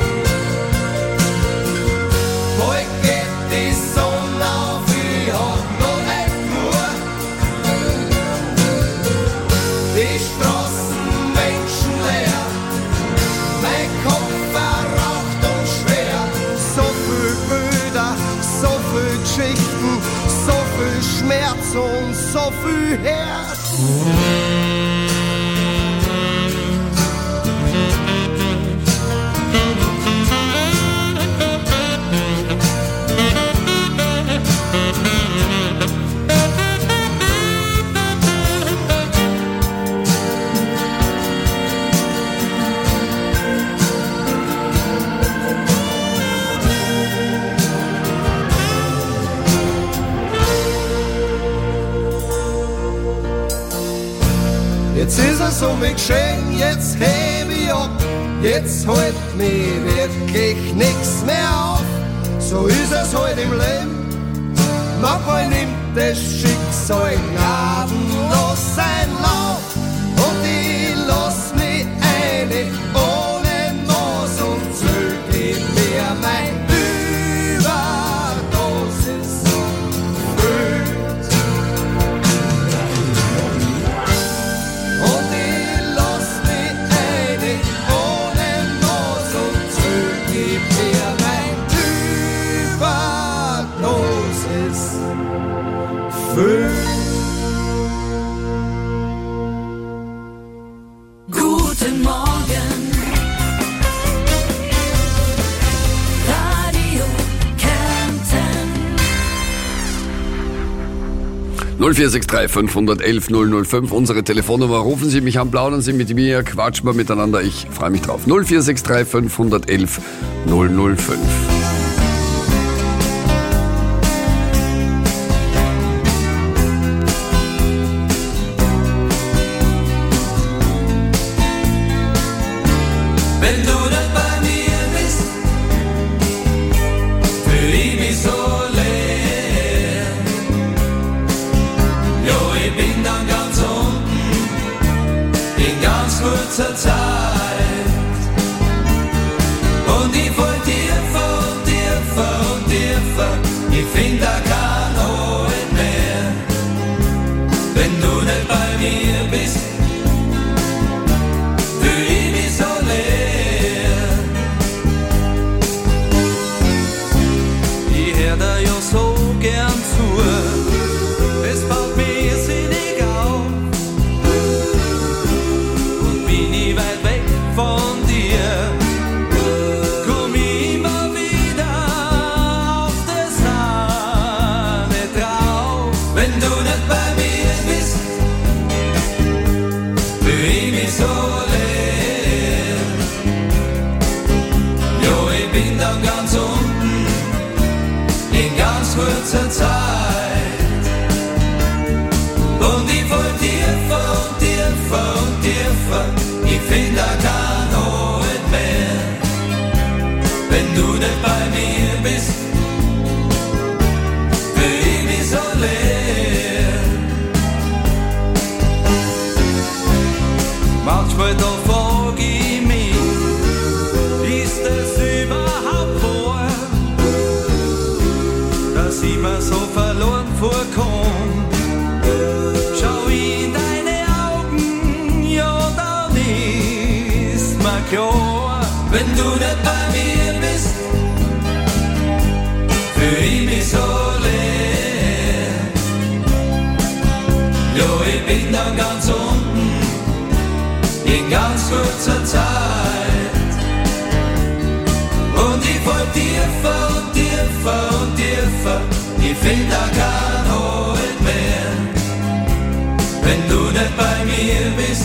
Bald geht die Sonne auf, ich hab noch nicht nur. Die Straßen menschenleer, mein Kopf verraucht und schwer. So viel Bilder, so viel Geschichten, so viel Schmerz und so viel Herz. Jetzt ist es um mich geschehen, jetzt heb ich ab, jetzt halt mich wirklich nix mehr auf. So ist es halt im Leben, manchmal nimmt das Schicksal gnadenlos seinen Lauf. Und ich lass mich eine ohne Maß und zög in mir mein Überdosis früh. Und ich lass mich eine ohne Maß und zög in mir mein Überdosis früh. Guten Morgen, Radio Kärnten. null vier sechs drei fünf eins eins null null fünf, unsere Telefonnummer. Rufen Sie mich an, plaudern Sie mit mir, quatschen wir miteinander. Ich freue mich drauf. null vier sechs drei fünf eins eins null null fünf. Wenn du nicht bei mir bist, fühl ich mich so leer. Jo, ich bin dann ganz unten, in ganz kurzer Zeit. Und ich fall tiefer und tiefer und tiefer, ich find da kein Halt mehr. Wenn du nicht bei mir bist, fühl ich mich so leer. Ich hör dir ja so gern zu, es baut mir irrsinnig auf. Und Jo, ich bin dann ganz unten, in ganz kurzer Zeit. Und ich fall tiefer und tiefer und tiefer, ich find da kein Halt mehr. Wenn du nicht bei mir bist,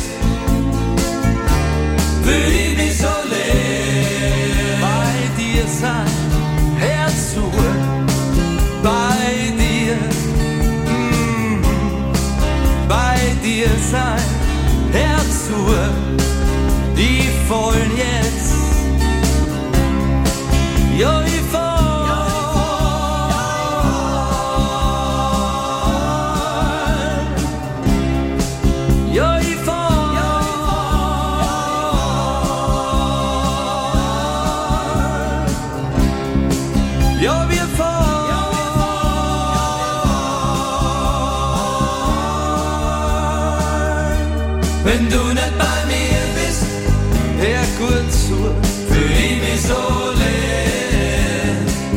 fühl ich mich so leer. Bei dir sein Herz zu, bei dir, mm, bei dir sein Herz zu, die voll jetzt, jo, ich voll. Wenn du nicht bei mir bist, hör gut zu, fühl ich mich so leer.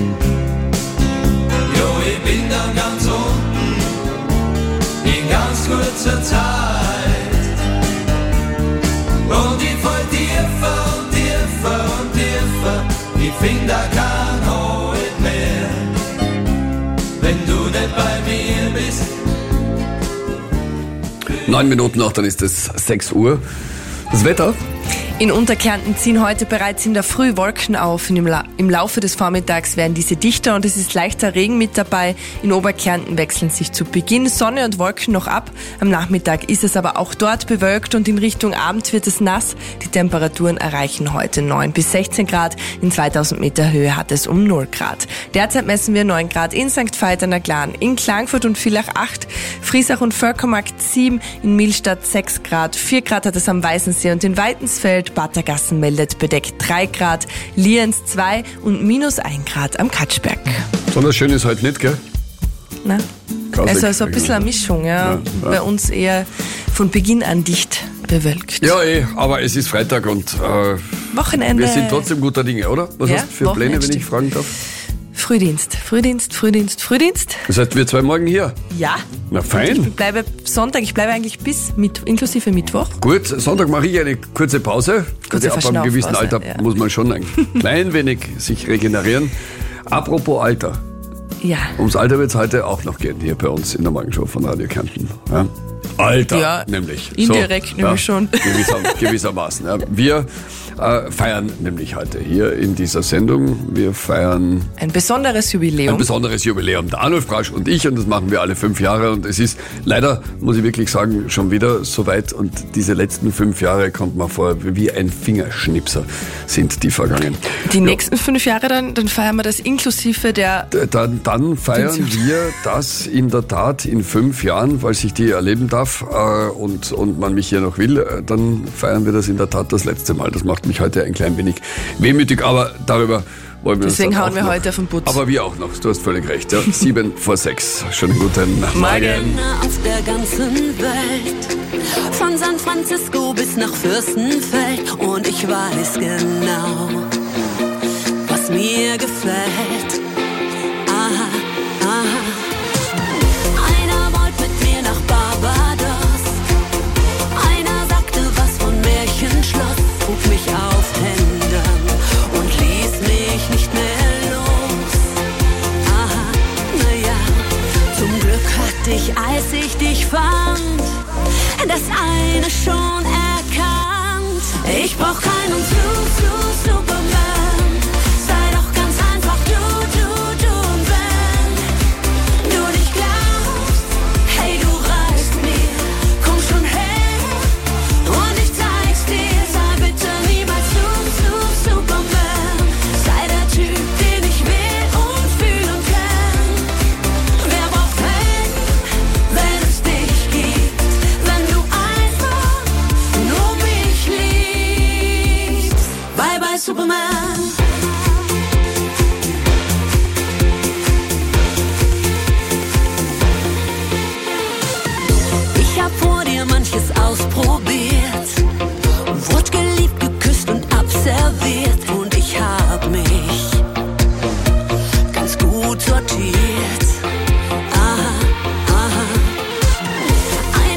Jo, ich bin dann ganz unten, in ganz kurzer Zeit. Und ich fall tiefer und tiefer und tiefer, ich find da kein Halt mehr. Wenn du nicht bei mir bist. Neun Minuten noch, dann ist es sechs Uhr. Das Wetter? In Unterkärnten ziehen heute bereits in der Früh Wolken auf. Im, La- Im Laufe des Vormittags werden diese dichter und es ist leichter Regen mit dabei. In Oberkärnten wechseln sich zu Beginn Sonne und Wolken noch ab. Am Nachmittag ist es aber auch dort bewölkt und in Richtung Abend wird es nass. Die Temperaturen erreichen heute neun bis sechzehn Grad. In zweitausend Meter Höhe hat es um null Grad. Derzeit messen wir neun Grad in Sankt Veit an der Glan, in Klagenfurt und Villach acht, Friesach und Völkermarkt sieben, in Millstatt sechs Grad, vier Grad hat es am Weißensee und in Weitensfeld. Batergassen meldet bedeckt drei Grad, Lienz zwei und minus ein Grad am Katschberg. Besonders schön ist heute nicht, gell? Na, also so ein bisschen eine Mischung, ja. ja. Bei uns eher von Beginn an dicht bewölkt. Ja, eh, aber es ist Freitag und äh, Wochenende. Wir sind trotzdem guter Dinge, oder? Was ja, hast du für Pläne, wenn ich fragen darf? Frühdienst, Frühdienst, Frühdienst, Frühdienst. Das heißt, wir zwei morgen hier? Ja. Na fein. Ich bleibe Sonntag, ich bleibe eigentlich bis mit, inklusive Mittwoch. Gut, Sonntag mache ich eine kurze Pause. Kurze Ab einem gewissen Alter ja. muss man schon ein klein wenig sich regenerieren. Apropos Alter. Ja. Ums Alter wird es heute auch noch gehen, hier bei uns in der Morgenshow von Radio Kärnten. Ja? Alter, ja, nämlich. Indirekt so, nämlich ja, schon. Gewisser, gewissermaßen. Ja. Wir äh, feiern nämlich heute hier in dieser Sendung. Wir feiern ein besonderes Jubiläum. Ein besonderes Jubiläum. Der Arnulf Brasch und ich, und das machen wir alle fünf Jahre. Und es ist leider, muss ich wirklich sagen, schon wieder soweit. Und diese letzten fünf Jahre kommt mir vor, wie ein Fingerschnipser sind die vergangen. Die ja. nächsten fünf Jahre dann, dann feiern wir das inklusive der... Dann, dann feiern wir das in der Tat in fünf Jahren, weil sich die erleben darf äh, und, und man mich hier noch will, äh, dann feiern wir das in der Tat das letzte Mal. Das macht mich heute ein klein wenig wehmütig, aber darüber wollen wir Deswegen uns hauen wir noch. heute auf den Putz. Aber wir auch noch, du hast völlig recht. Ja. Sieben vor sechs. Schönen guten Morgen. Auf der ganzen Welt, von San Francisco bis nach Fürstenfeld, und ich weiß genau, was mir gefällt. Aha, aha. Einer wollte mit mir nach Barbados, einer sagte was von Märchenschloss, trug mich auf Händen und ließ mich nicht mehr los. Aha, naja, zum Glück hatte ich, als ich dich fand, das eine schon erkannt. Ich brauch keinen Flu, Flu, Superman. Sei doch ganz einfach du, du, du. Und wenn du nicht glaubst, hey, du reichst mir, komm schon her und ich zeig's dir. Sei bitte niemals Flu, Flu, Superman. Sei der Typ, den ich will und fühlen kann. Wer braucht Helden, wenn es dich gibt? Wenn du einfach nur mich liebst. Bye bye Superman. Ich hab vor dir manches ausprobiert, wurde geliebt, geküsst und abserviert, und ich hab mich ganz gut sortiert. Aha, aha.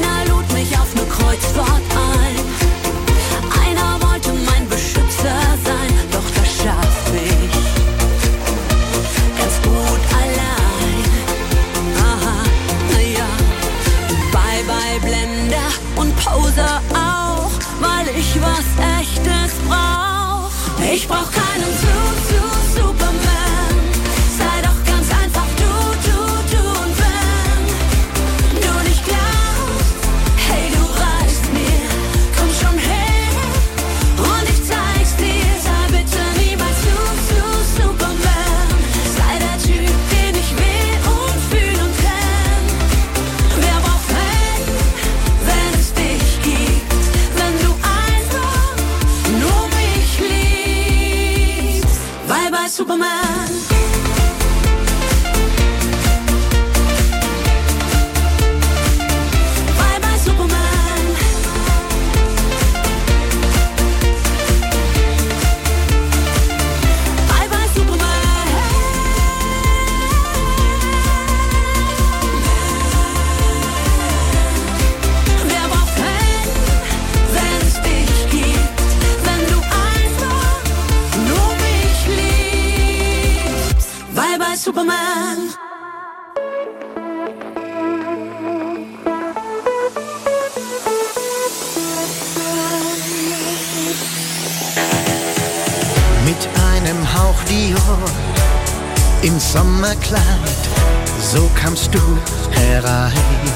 im Sommerkleid, so kamst du herein.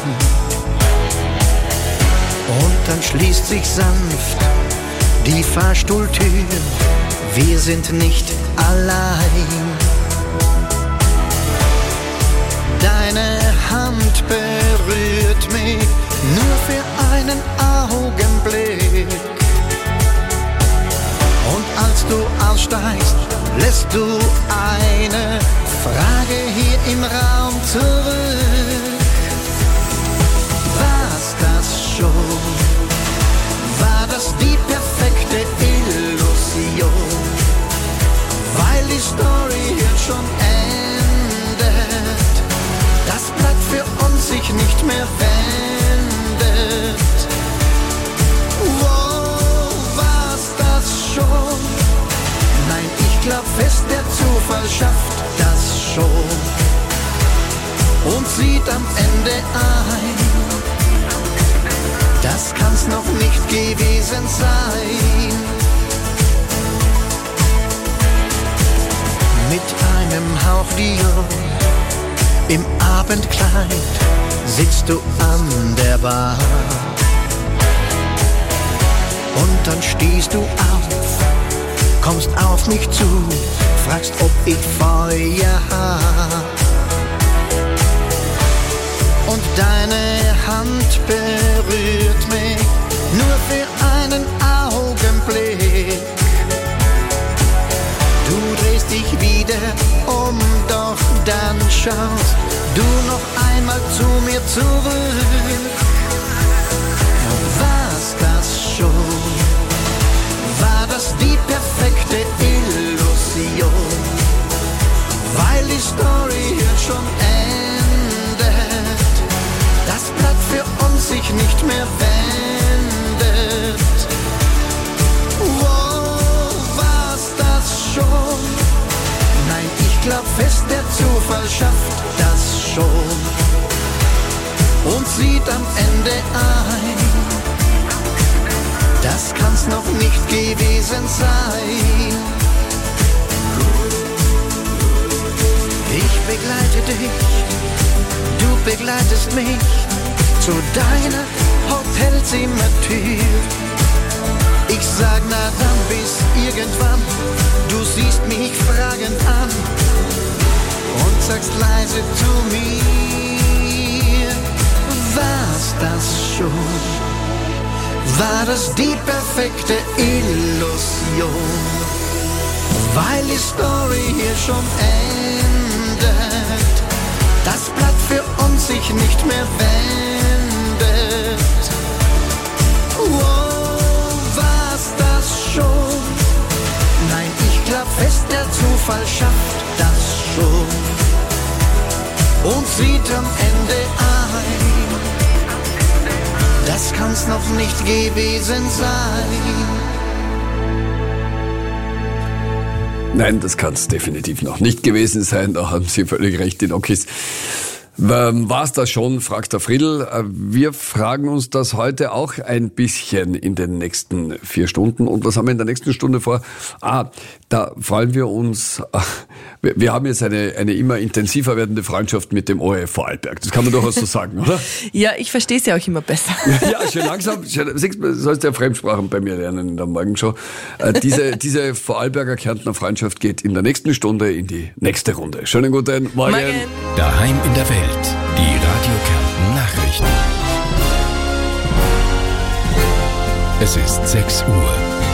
Und dann schließt sich sanft die Fahrstuhltür, wir sind nicht allein. Deine Hand berührt mich nur für einen Augenblick. Und als du aussteigst, lässt du eine Frage hier im Raum zurück. War's das schon? War das die perfekte Illusion? Weil die Story hier schon endet, das Blatt für uns sich nicht mehr wendet. Wow, war's das schon? Nein, ich glaub fest, der Zufall schafft das schon und sieht am Ende ein, das kann's noch nicht gewesen sein. Mit einem Hauch Dior im Abendkleid sitzt du an der Bar. Und dann stehst du auf, kommst auf mich zu, fragst, ob ich Feuer hab. Und deine Hand berührt mich nur für einen Augenblick. Du drehst dich wieder um, doch dann schaust du noch einmal zu mir zurück. War's das schon? War das die perfekte Illusion? Weil die Story hier schon endet, das Blatt für uns sich nicht mehr wendet. Wow, war's das schon? Nein, ich glaub fest, der Zufall schafft das schon und sieht am Ende ein, das kann's noch nicht gewesen sein. Ich begleite dich, du begleitest mich zu deiner Hotelzimmertür. Ich sag, na dann bis irgendwann, du siehst mich fragend an und sagst leise zu mir, war's das schon? War das die perfekte Illusion? Weil die Story hier schon endet, das Blatt für uns sich nicht mehr wendet. Wow, war's das schon? Nein, ich glaub fest, der Zufall schafft das schon und sieht am Ende ein, das kann's noch nicht gewesen sein. Nein, das kann es definitiv noch nicht gewesen sein. Da haben Sie völlig recht, die Nokis. War es das schon, fragt der Friedl. Wir fragen uns das heute auch ein bisschen in den nächsten vier Stunden. Und was haben wir in der nächsten Stunde vor? Ah, da freuen wir uns. Wir, wir haben jetzt eine, eine immer intensiver werdende Freundschaft mit dem O R F Vorarlberg. Das kann man durchaus so sagen, oder? Ja, ich verstehe es ja auch immer besser. Ja, schön langsam. Siehst du, sollst ja Fremdsprachen bei mir lernen in der Morgenshow. Diese, diese Vorarlberger Kärntner Freundschaft geht in der nächsten Stunde in die nächste Runde. Schönen guten Morgen. Morgen. Daheim in der Welt. Die Radio Kärnten Nachrichten. Es ist sechs Uhr.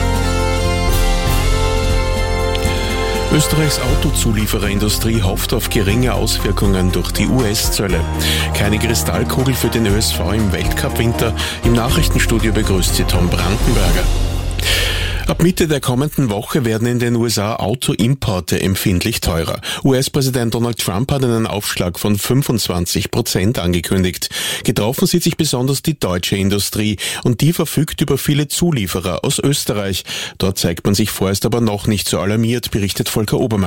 Österreichs Autozuliefererindustrie hofft auf geringe Auswirkungen durch die U S-Zölle. Keine Kristallkugel für den Ö S V im Weltcup-Winter. Im Nachrichtenstudio begrüßt sie Tom Brandenberger. Ab Mitte der kommenden Woche werden in den U S A Autoimporte empfindlich teurer. U S-Präsident Donald Trump hat einen Aufschlag von fünfundzwanzig Prozent angekündigt. Getroffen sieht sich besonders die deutsche Industrie und die verfügt über viele Zulieferer aus Österreich. Dort zeigt man sich vorerst aber noch nicht so alarmiert, berichtet Volker Obermeier.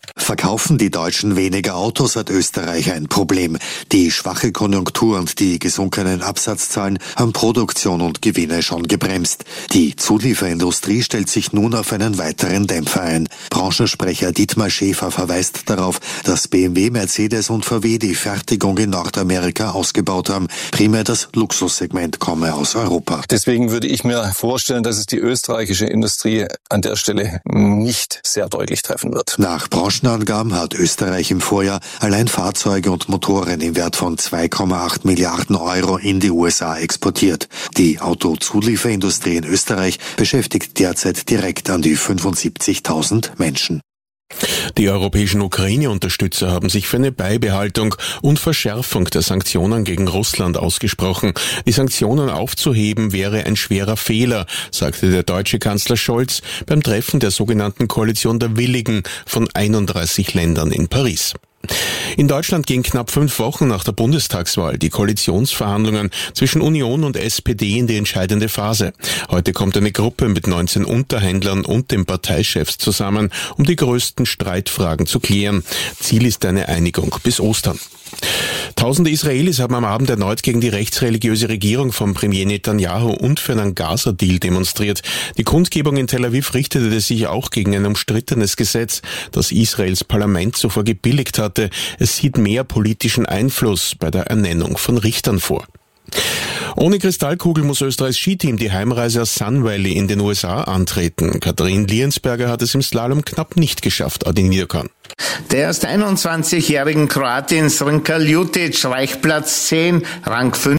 Verkaufen die Deutschen weniger Autos, hat Österreich ein Problem. Die schwache Konjunktur und die gesunkenen Absatzzahlen haben Produktion und Gewinne schon gebremst. Die Zulieferindustrie stellt sich nun auf einen weiteren Dämpfer ein. Branchensprecher Dietmar Schäfer verweist darauf, dass B M W, Mercedes und V W die Fertigung in Nordamerika ausgebaut haben. Primär das Luxussegment komme aus Europa. Deswegen würde ich mir vorstellen, dass es die österreichische Industrie an der Stelle nicht sehr deutlich treffen wird. Nach Branchenangaben hat Österreich im Vorjahr allein Fahrzeuge und Motoren im Wert von zwei Komma acht Milliarden Euro in die U S A exportiert. Die Autozulieferindustrie in Österreich beschäftigt derzeit direkt an die fünfundsiebzigtausend Menschen. Die europäischen Ukraine-Unterstützer haben sich für eine Beibehaltung und Verschärfung der Sanktionen gegen Russland ausgesprochen. Die Sanktionen aufzuheben wäre ein schwerer Fehler, sagte der deutsche Kanzler Scholz beim Treffen der sogenannten Koalition der Willigen von einunddreißig Ländern in Paris. In Deutschland gehen knapp fünf Wochen nach der Bundestagswahl die Koalitionsverhandlungen zwischen Union und S P D in die entscheidende Phase. Heute kommt eine Gruppe mit neunzehn Unterhändlern und den Parteichefs zusammen, um die größten Streitfragen zu klären. Ziel ist eine Einigung bis Ostern. Tausende Israelis haben am Abend erneut gegen die rechtsreligiöse Regierung von Premier Netanyahu und für einen Gaza-Deal demonstriert. Die Kundgebung in Tel Aviv richtete sich auch gegen ein umstrittenes Gesetz, das Israels Parlament zuvor gebilligt hatte. Es sieht mehr politischen Einfluss bei der Ernennung von Richtern vor. Ohne Kristallkugel muss Österreichs Skiteam die Heimreise aus Sun Valley in den U S A antreten. Katharin Liensberger hat es im Slalom knapp nicht geschafft, Adi Niederkorn. Der erst einundzwanzigjährigen Kroatin Srnka Ljutic reicht Platz zehn, Rang fünf.